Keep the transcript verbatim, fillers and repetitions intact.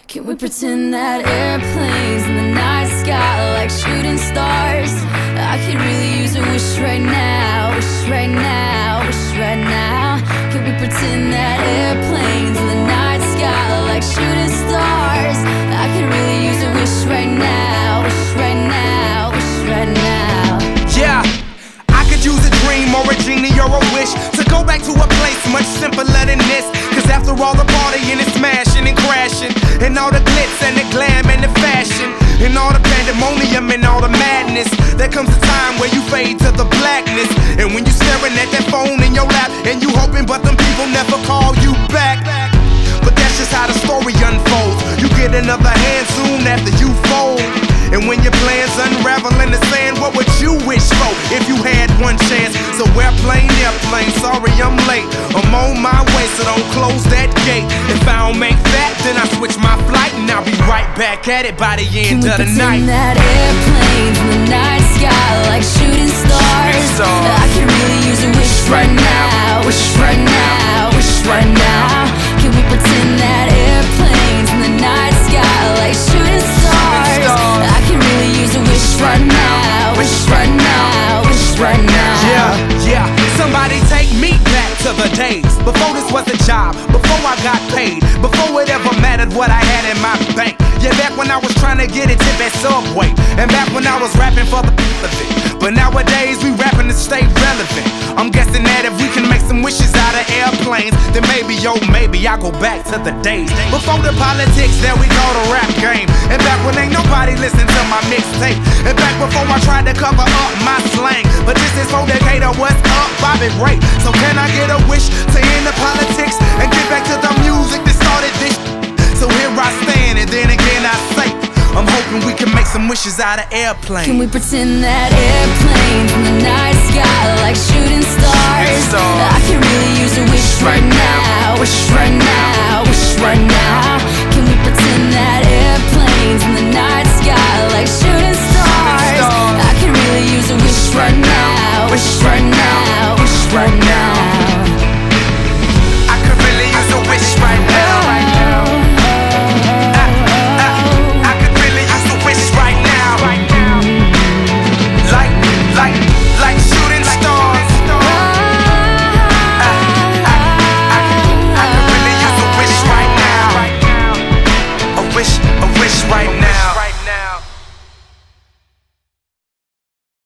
Can we pretend that airplanes in the night sky like shooting stars? I could really use a wish right now, wish right now, wish right now. Can we pretend that airplanes in the night sky like shooting stars? I could really use a wish right now, wish right now, wish right now. Yeah, I could use a dream or a genie or a wish to go back to a place much simpler than this. Cause after all the partying and smashing and crashing, and all the glitz and the glam and the fashion, and all the pandemonium and all the madness, there comes a time where you fade to the blackness. And when you staring at that phone in your lap, and you hoping but them people never call you back. But that's just how the story unfolds. You get another hand soon after you fold. And when your plans unravel in the sand, what would you wish for if you had one chance? So airplane, airplane, sorry I'm late. I'm on my way, so don't close that gate. If I don't make that, then I switch my flight, and I'll be right back at it by the end of the night. Can we pretend that airplanes in the night sky like shooting stars? I can really use a wish right now, wish right now, wish right now. Can we pretend that airplanes in the night sky like shooting stars? I can really use a wish right now, wish right now, wish right now. Yeah, yeah, somebody take me back to the days before this was a job, before I got paid, before it ever mattered what I had in my bank. Yeah, back when I was trying to get a tip at Subway, and back when I was rapping for the of it. But nowadays we rapping to stay relevant. I'm guessing that if we can make some wishes out of airplanes, then maybe, yo, maybe I go back to the days before the politics that we call the rap game, and back when ain't nobody listen to my mixtape, and back before I tried to cover up my slang. But this is for Decatur, what's up, Bobby Ray? So can I get a wish to end the politics and get back to the music that started this? So here I stand, and then again I say, I'm hoping we can make some wishes out of airplanes. Can we pretend that airplanes in the night sky like shooting stars? I can really use a wish right now, wish